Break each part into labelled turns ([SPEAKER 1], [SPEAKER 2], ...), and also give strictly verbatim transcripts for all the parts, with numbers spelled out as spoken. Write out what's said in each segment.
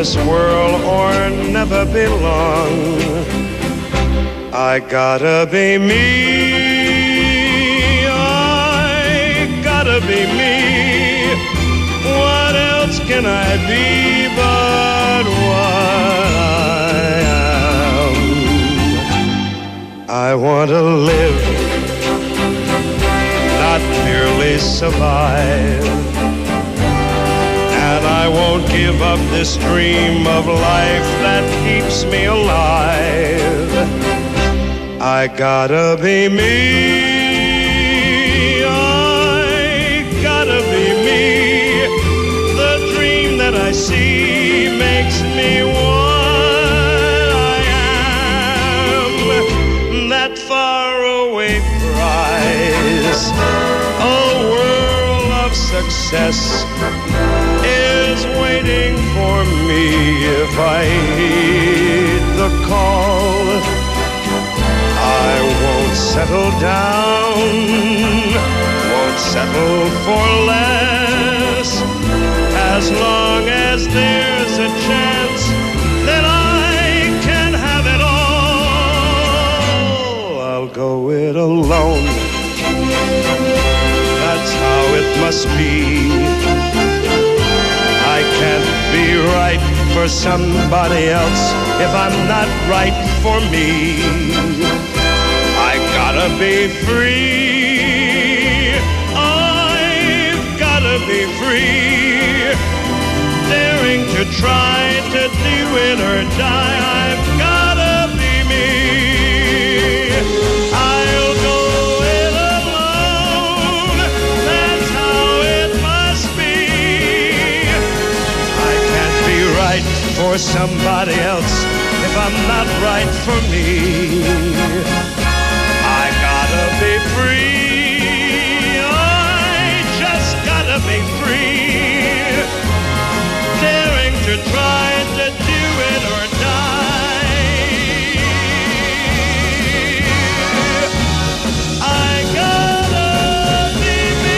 [SPEAKER 1] this world or never belong. I gotta be me, I gotta be me. What else can I be but what I am? I want to live, not merely survive. And I won't give up this dream of life that keeps me alive. I gotta be me, I gotta be me. The dream that I see makes me what I am. That faraway prize, a world of success, is waiting for me if I heed the call. I won't settle down, won't settle for less, as long as there's a chance that I can have it all. I'll go it alone, that's how it must be. I can't be right for somebody else if I'm not right for me. I gotta be free, I've gotta be free. Daring to try to do it or die, I've gotta be me. I'll go it alone, that's how it must be. I can't be right for somebody else if I'm not right for me. I gotta be free, I just gotta be free. Daring to try to do it or die. I gotta be me.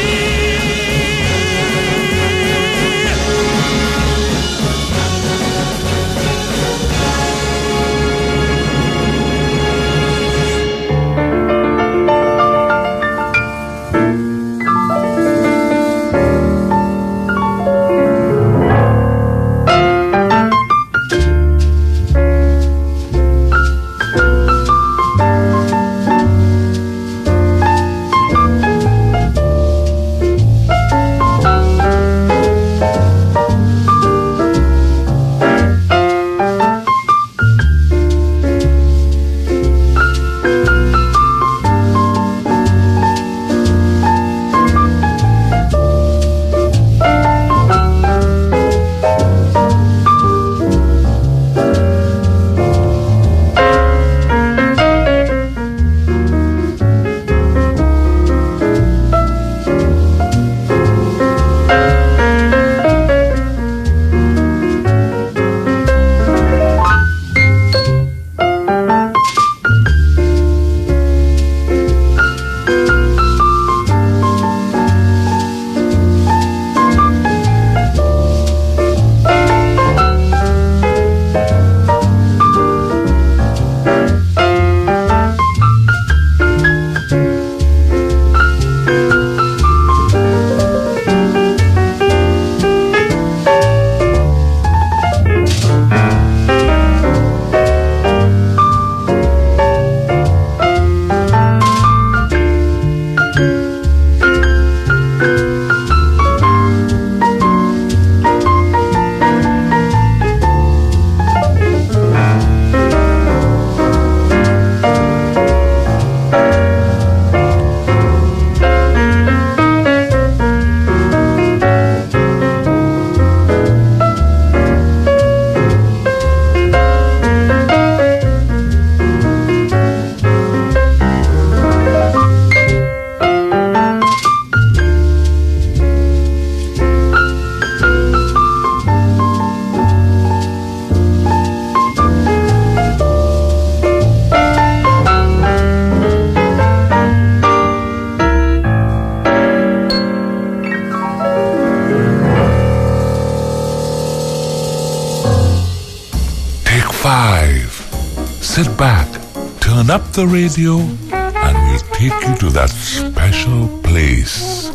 [SPEAKER 2] five. Sit back, turn up the radio, and we'll take you to that special place.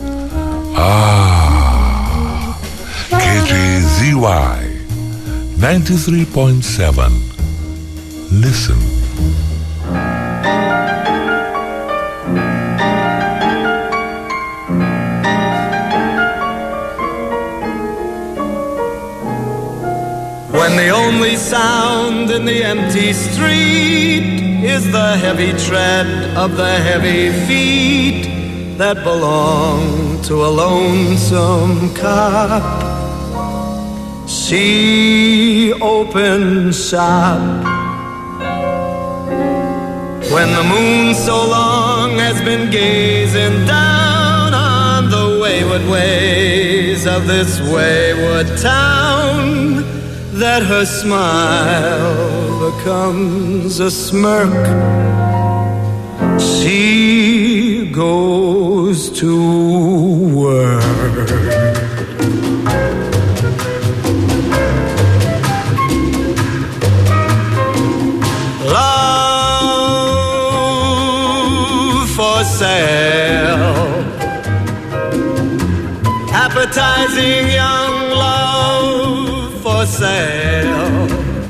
[SPEAKER 2] Ah, K J Z Y ninety-three point seven. Listen.
[SPEAKER 3] When the only sound in the empty street is the heavy tread of the heavy feet that belong to a lonesome cop, she opens shop. When the moon so long has been gazing down on the wayward ways of this wayward town, that her smile becomes a smirk, she goes to work. Love for sale, appetizing young love for sale,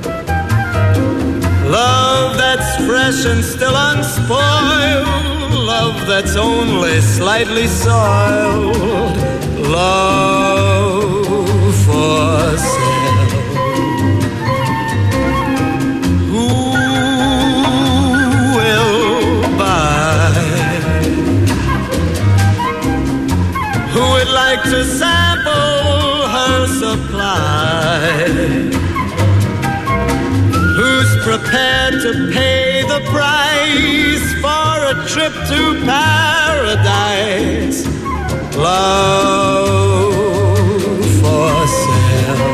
[SPEAKER 3] love that's fresh and still unspoiled, love that's only slightly soiled, love for sale. Who will buy? Who would like to sample her supply? Who's prepared to pay the price for a trip to paradise? Love for sale.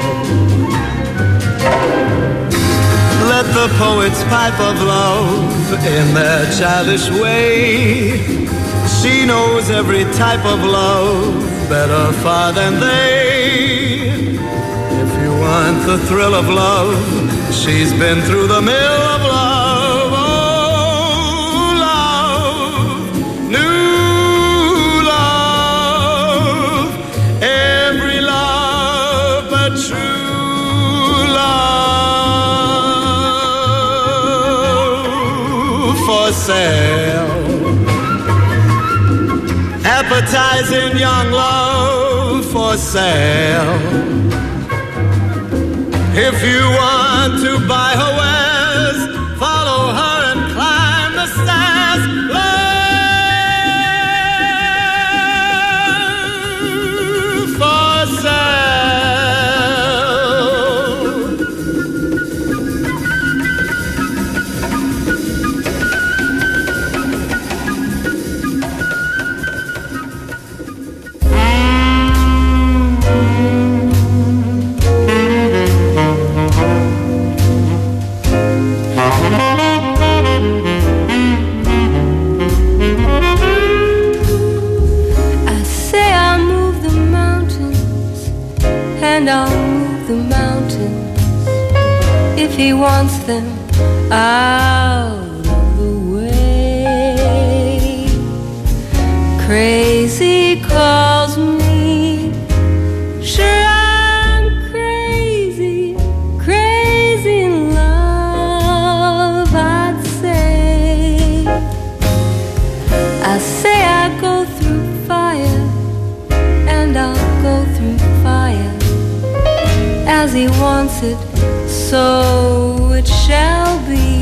[SPEAKER 3] Let the poets pipe of love in their childish way. She knows every type of love better far than they. If you want the thrill of love, she's been through the mill of love. Oh, love, new love, every love but true love for sale. Appetizing young love for sale. If you want to buy her wares, follow her and climb the stairs. Love for sale.
[SPEAKER 4] And I'll move the mountains if he wants them out of the way. Crazy calls me, sure I'm crazy, crazy in love, I'd say. I say I go through fire, and I'll go through fire. As he wants it, so it shall be.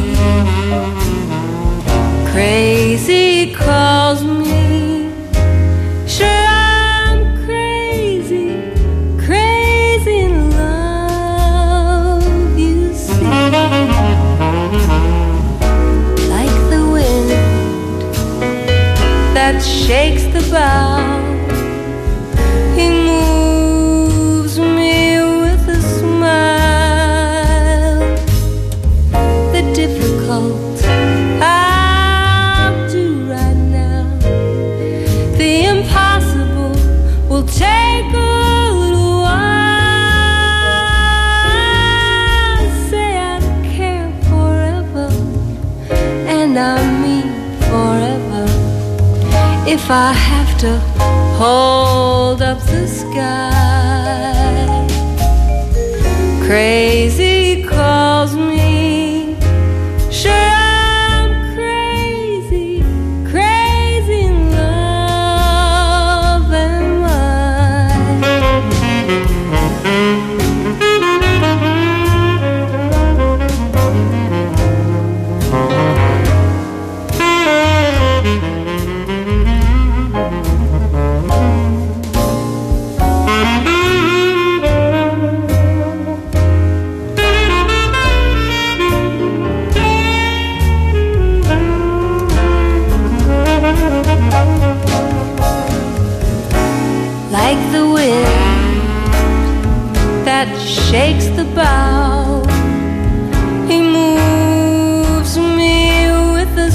[SPEAKER 4] Crazy calls me, sure I'm crazy, crazy in love, you see. Like the wind that shakes the bough, he moves me with a smile. The difficult I'll do right now, if I have to hold up the sky. Crazy calls me, sure I'm crazy, crazy in love am like the wind that shakes the bough. He moves me with a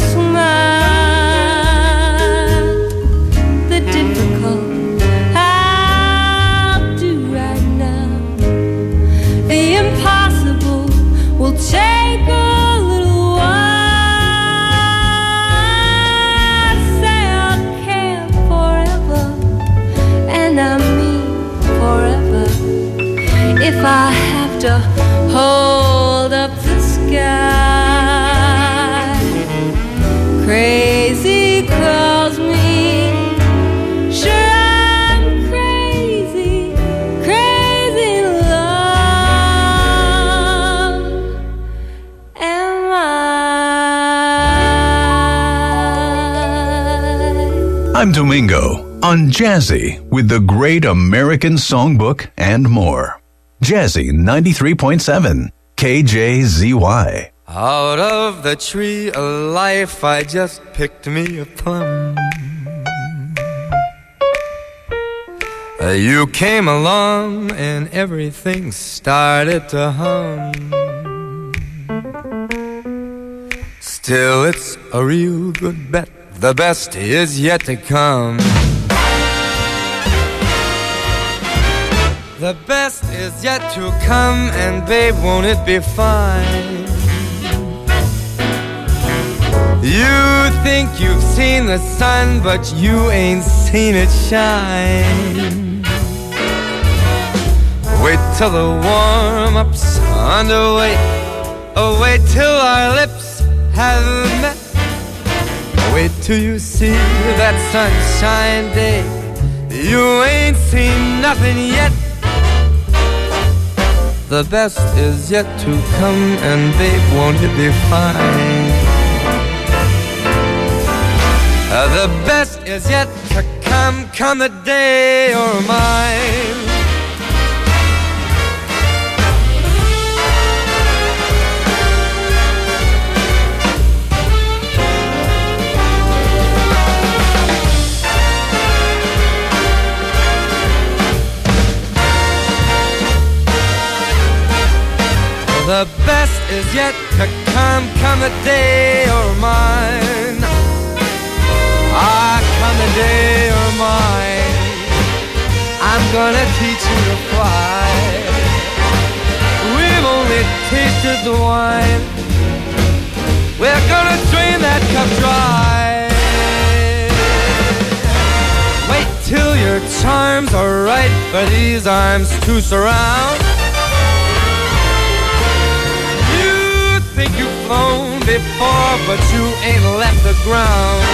[SPEAKER 4] smile. The difficult I'll do right now. The impossible will take a little while. Say I'll care forever, and I mean forever, if I have to hold up the sky. Crazy calls me, sure I'm crazy, crazy in love am I.
[SPEAKER 5] I'm Domingo on Jazzy with the Great American Songbook and more. Jazzy ninety-three point seven, K J Z Y.
[SPEAKER 3] Out of the tree of life I just picked me a plum. Uh, You came along and everything started to hum. Still it's a real good bet, the best is yet to come. The best is yet to come, and babe, won't it be fine? You think you've seen the sun, but you ain't seen it shine. Wait till the warm-up's underway. Oh, wait till our lips have met. Wait till you see that sunshine day. You ain't seen nothing yet. The best is yet to come, and babe, won't it be fine? Uh, the best is yet to come, come the day you're mine. The best is yet to come, come the day you're mine. Ah, come the day you're mine. I'm gonna teach you to fly. We've only tasted the wine. We're gonna drain that cup dry. Wait till your charms are right for these arms to surround. Think you've flown before, but you ain't left the ground.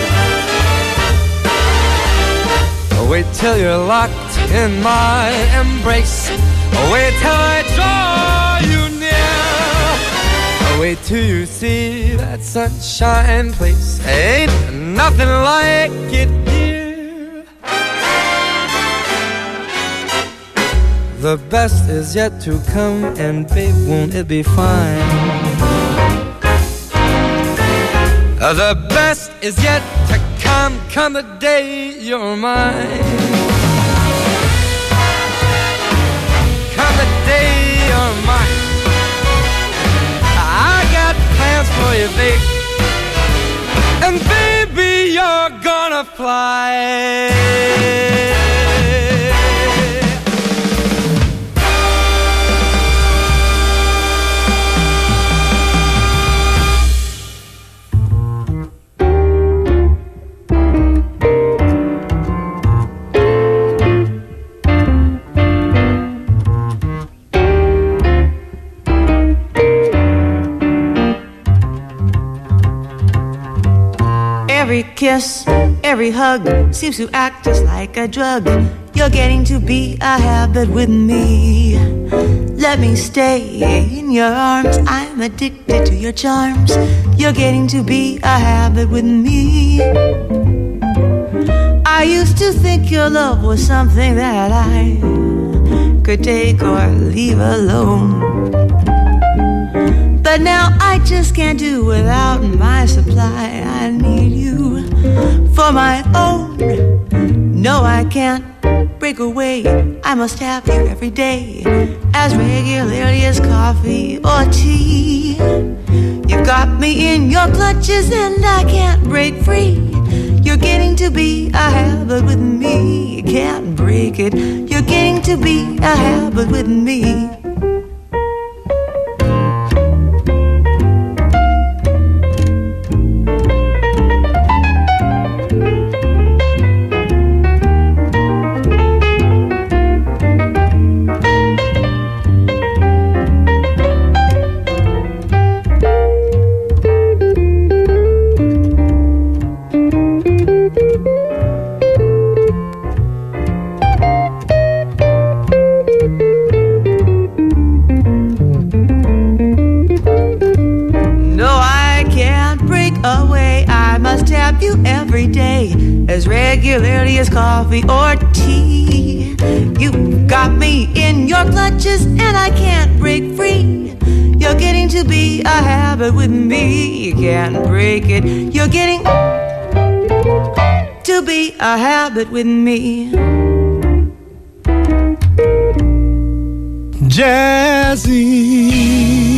[SPEAKER 3] Wait till you're locked in my embrace. Wait till I draw you near. Wait till you see that sunshine place. Ain't nothing like it here. The best is yet to come, and babe, won't it be fine? Uh, the best is yet to come, come the day you're mine. Come the day you're mine. I got plans for you, babe. And baby, you're gonna fly.
[SPEAKER 6] Every kiss, every hug seems to act just like a drug. You're getting to be a habit with me. Let me stay in your arms. I'm addicted to your charms. You're getting to be a habit with me. I used to think your love was something that I could take or leave alone. But now I just can't do without my supply. I need you for my own. No, I can't break away. I must have you every day, as regularly as coffee or tea. You got me in your clutches and I can't break free. You're getting to be a habit with me. You can't break it. You're getting to be a habit with me. You every day, as regularly as coffee or tea. You got me in your clutches and I can't break free. You're getting to be a habit with me. You can't break it. You're getting to be a habit with me.
[SPEAKER 7] Jazzy.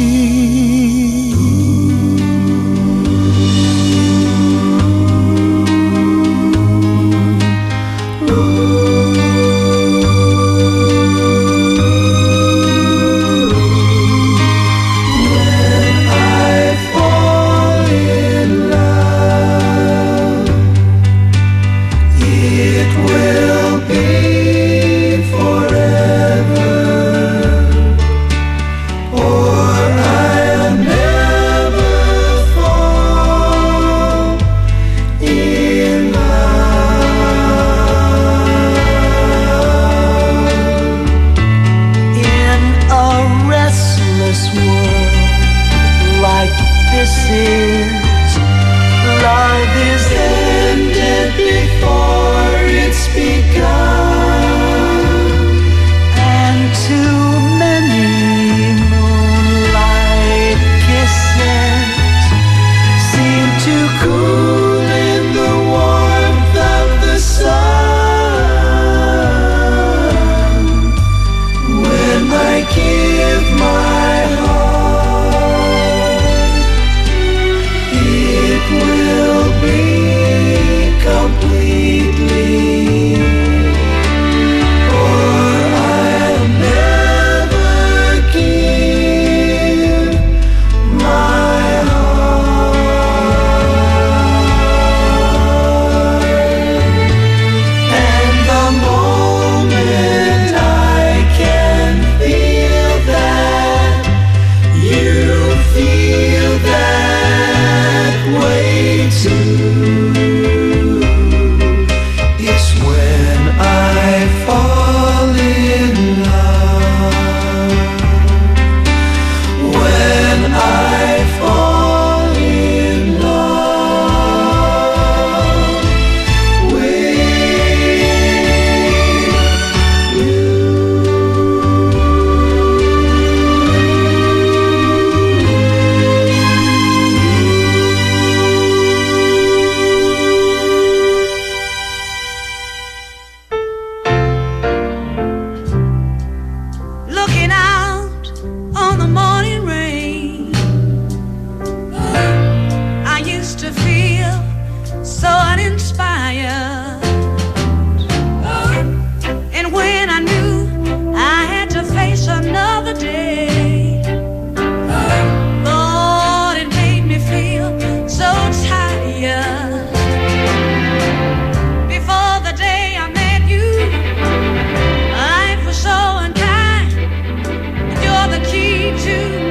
[SPEAKER 8] To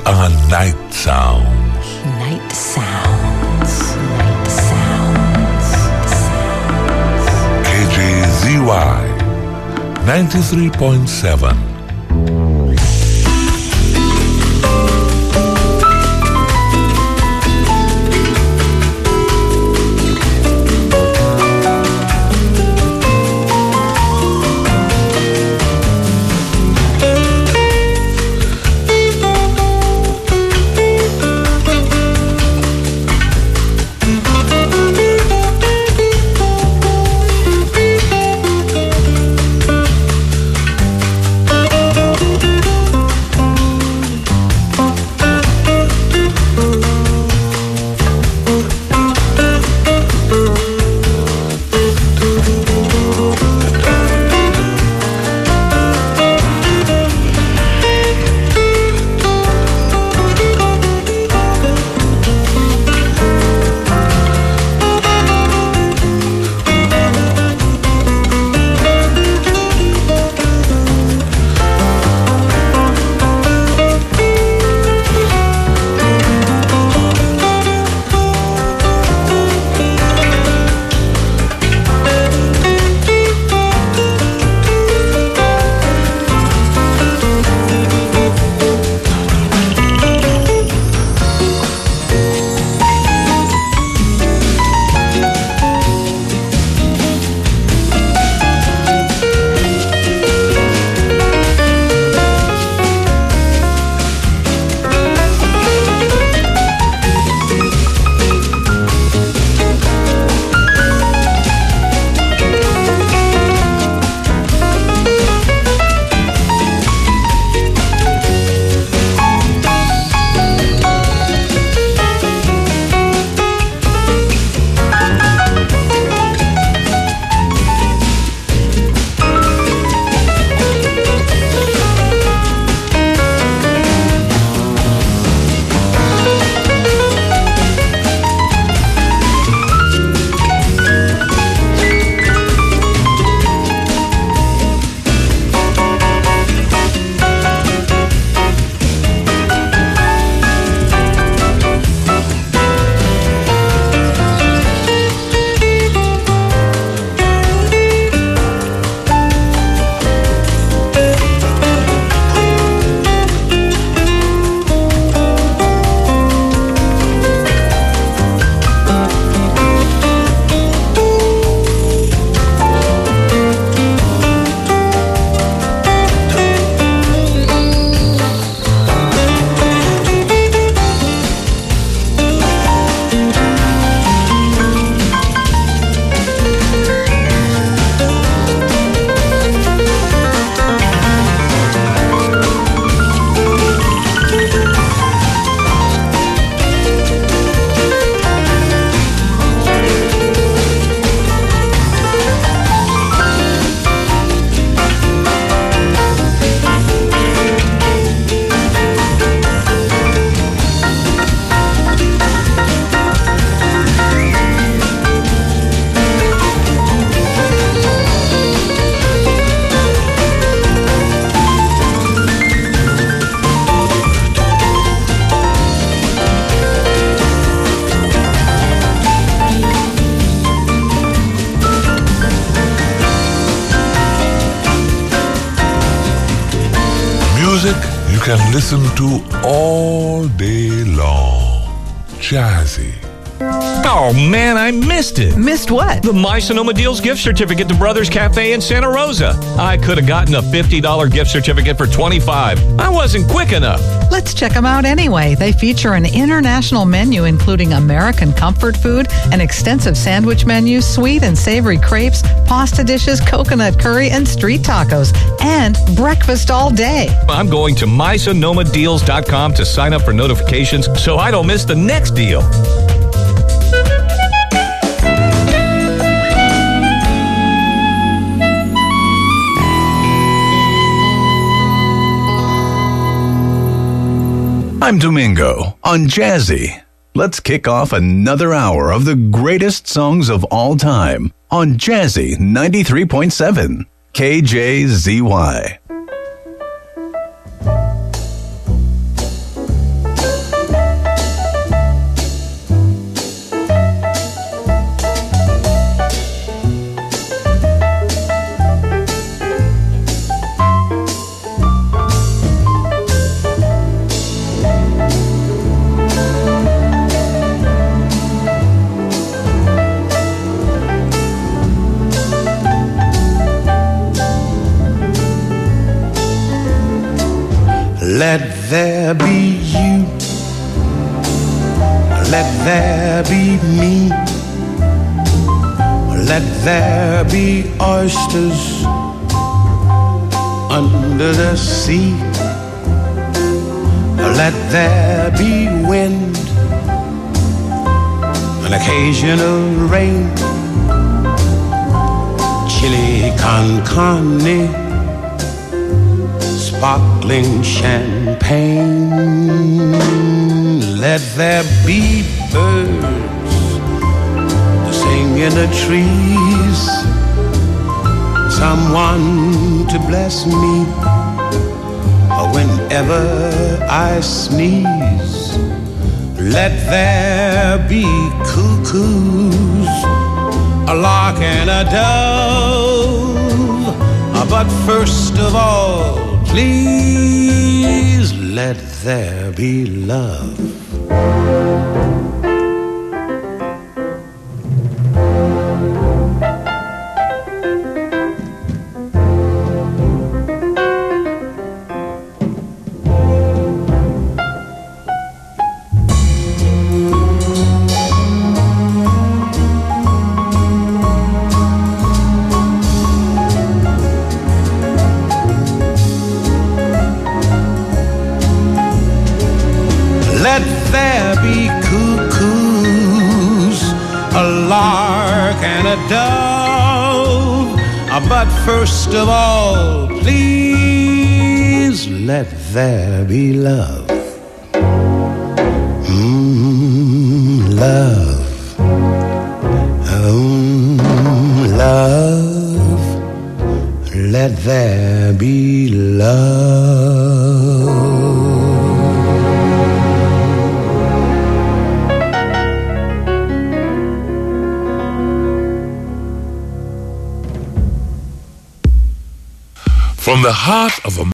[SPEAKER 2] are Night Sounds.
[SPEAKER 7] Night Sounds. Night Sounds. Sounds.
[SPEAKER 2] K J Z Y ninety-three point seven. Can listen to all day long. Jazzy.
[SPEAKER 8] Oh, man, I missed it.
[SPEAKER 7] Missed what?
[SPEAKER 8] The My Sonoma Deals gift certificate to Brothers Cafe in Santa Rosa. I could have gotten a fifty dollars gift certificate for twenty-five dollars. I wasn't quick enough.
[SPEAKER 9] Let's check them out anyway. They feature an international menu including American comfort food, an extensive sandwich menu, sweet and savory crepes, pasta dishes, coconut curry, and street tacos, and breakfast all day.
[SPEAKER 8] I'm going to my sonoma deals dot com to sign up for notifications so I don't miss the next deal.
[SPEAKER 5] I'm Domingo on Jazzy. Let's kick off another hour of the greatest songs of all time on Jazzy ninety-three point seven K J Z Y.
[SPEAKER 10] Let there be you. Let there be me. Let there be oysters under the sea. Let there be wind, an occasional rain, chili con carne, sparkling champagne. Let there be birds to sing in the trees, someone to bless me whenever I sneeze. Let there be cuckoos, a lark and a dove. But first of all, please let there be love. Let there be cuckoos, a lark and a dove. But first of all, please let there be love. Mm, love. Mm, love. Let there be love.
[SPEAKER 2] From the heart of a